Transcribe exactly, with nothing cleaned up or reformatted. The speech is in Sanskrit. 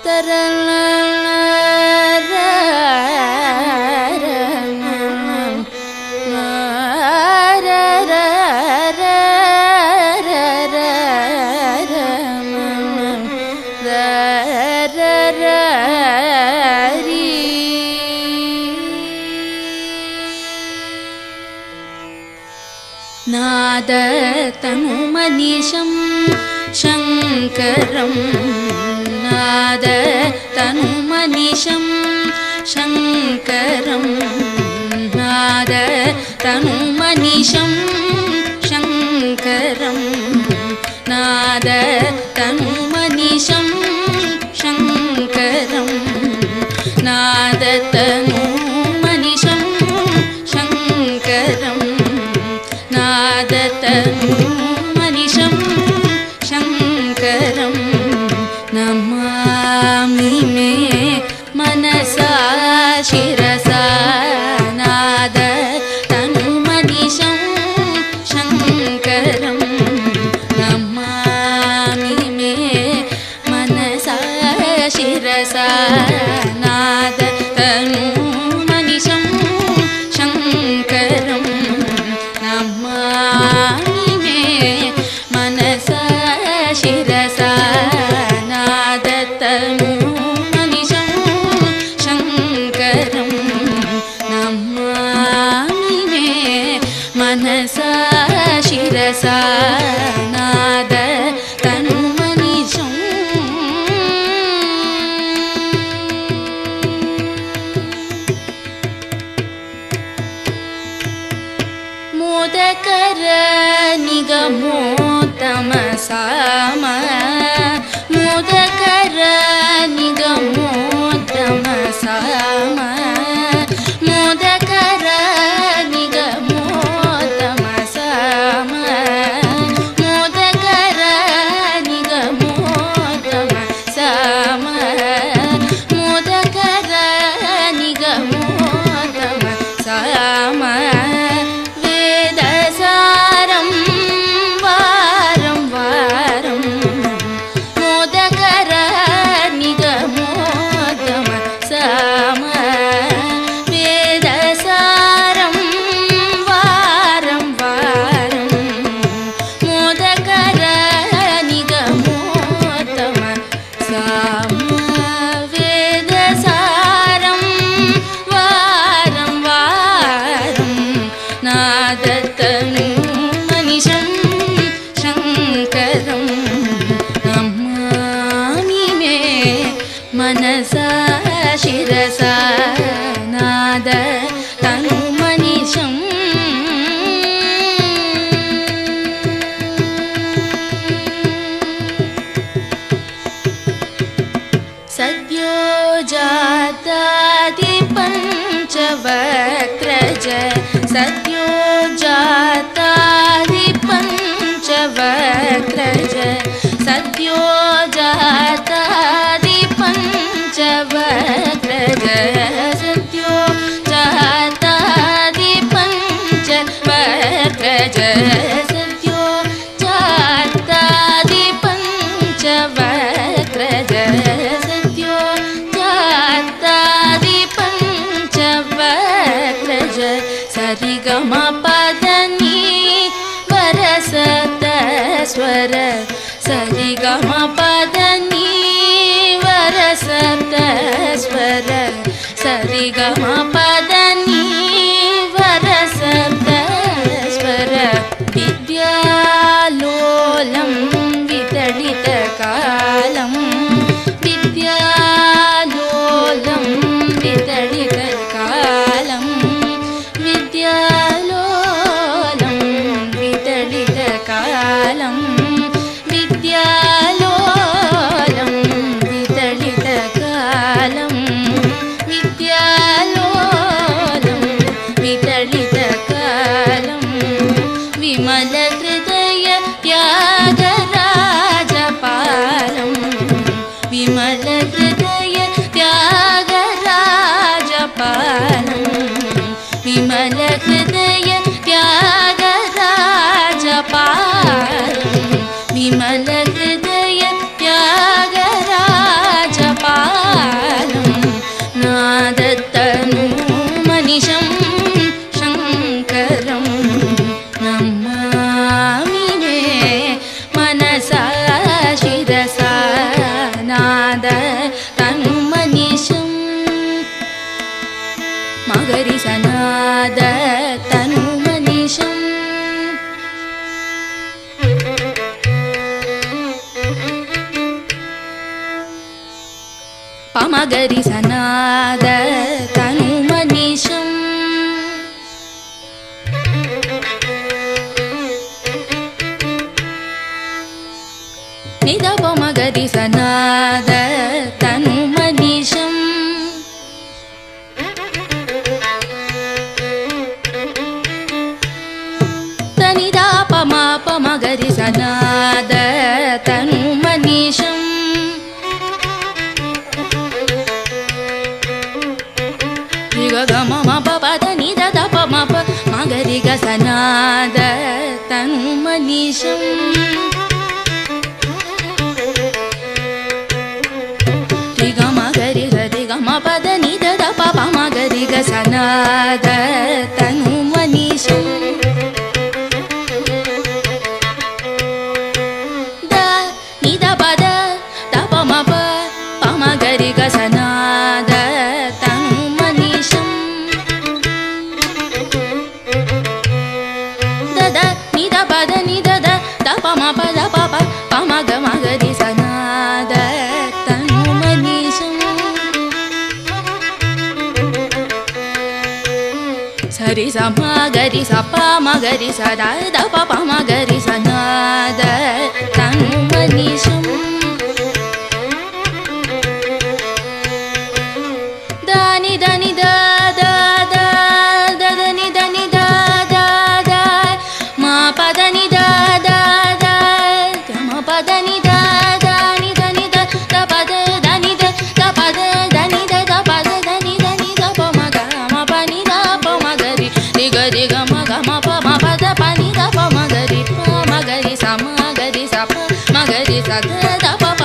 नादतनुमनीशं शङ्करं नादतनुमनीशं शङ्करं नादतनुमनीशं शङ्करं नादतनुमनीशं शङ्करं नादतनुमनीशं शङ्करं नादतनुमनीशं शङ्करं नमामि मे मनसा शिरसा नादतनुमनीशं शङ्करं नमामि मे मनसा शिरसा नादतनुमनीशं शङ्करं नमामि मे मनसा शिरसा नादतनुमनीशं शङ्करं नमामि मे मनसा शिरसा नादतनुमनीशं मोदकर निगमोत्तमसाम मोदकर निगमोत्तमसाम मोदकर निगमोत्तमसाम मोदकर निगमोत्तमसाम मोदकर निगमोत्तमसाम वेदसारं वारं वारं मोदकर निगमोत्तमसाम वेदसारं वारं वारं मोदकर निगमोत्तमसाम वेदसारं वारं वारं नादतनुमनीशं शङ्करं नमामि मे मनसा शिरसा नादतनुमनीशं सद्यो जातादिपञ्चवक्त्रज सद्यो जातादिपञ्चवक्त्रज सद्यो जातादिपञ्चवक्त्रज सद्यो जातादिपञ्चवक्त्रज सद्यो जातादिपञ्चवक्त्रज सद्यो जातादिपञ्चवक्त्रज सरिगमपदनी वरसत स्वर सरिगमपदनी वरसत स्वर सरिगमपदनी वरसत स्वर विद्यालोलं वितडितकालं विद्यालोलं वितडितकालं विद्यालोलं वितडितकालं विद्यालोलं वितडितकालं विद्यालोलं वितडितकालं विमलहृदय त्यागराजपालं विमलहृदय त्यागराजपालं विमलहृदय त्यागराजपालं विमलहृदय त्यागराजपालं பமகரி சநாத தனு மனிஷம் நித பமகரி சநாத தனு மனிஷம் தனிதா பமா பமகரி சநாத தனு மனிஷம் Gama papa dani da da pa ma pa magari ga sanada tanu manisham Ri gama gari gari gama pa dani da da pa pa magari ga sanada tanu manisham Da ni da pa da da pa ma pa pa magari ga sanada Sari sama gari sapa magari sada da papa magari sanada tanu manisham Dani dani da da da da dani dani da da da ma pa dani da da da ma pa dani da dani dani da da pa da dani da da pa da dani da da pa da dani dani da pa ma ga ma pa ni da pa ma gari ni ga ri ga ma ga ma pa ma pa da pa ni da pa ma gari pa ma gari sa ma gari sa pa ma gari sa da da pa